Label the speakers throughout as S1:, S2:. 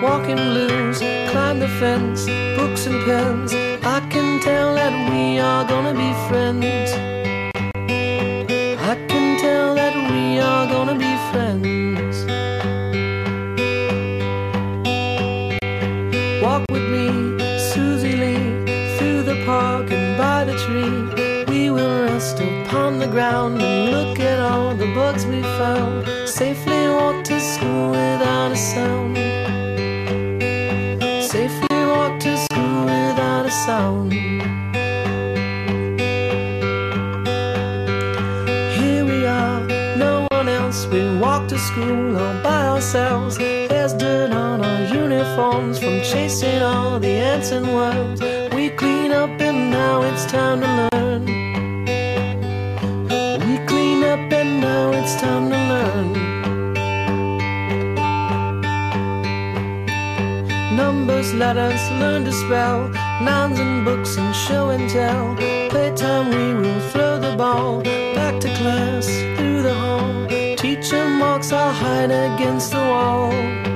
S1: walking blues, climb the fence, books and pens. I can tell that we are gonna be friends. I can tell that we are gonna be friends. Walk with me, Susie Lee, through the park and by the tree. We will rest upon the ground and look at all the bugs we found. Safely walk to school without a sound. Safely walk to school without a sound. Here we are, no one else. We walk to school all by ourselves. There's dirt on our uniforms from chasing all the ants and worms. We clean up and now it's time to learn. We clean up and now it's time to learn. Numbers, letters, learn to spell, nouns and books and show and tell. Playtime we will throw the ball, back to class, through the hall. Teacher marks our height against the wall.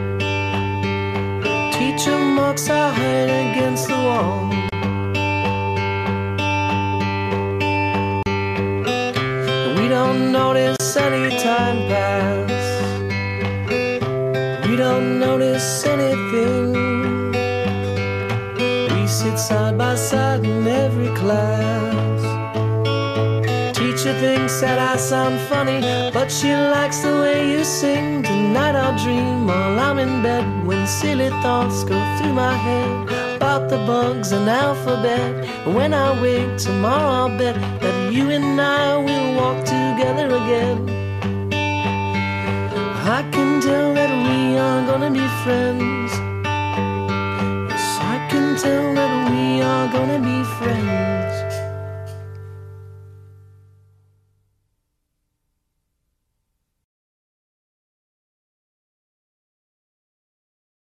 S1: Teacher marks our height against the wall. We don't notice any time pass. We don't notice anything. We sit side by side in every class. Teacher thinks that I sound funny, but she likes the way you sing. Tonight I'll dream while I'm in bed, when silly thoughts go through my head about the bugs and alphabet. And when I wake tomorrow I'll bet that you and I will walk together again. I can tell that we are gonna be friends.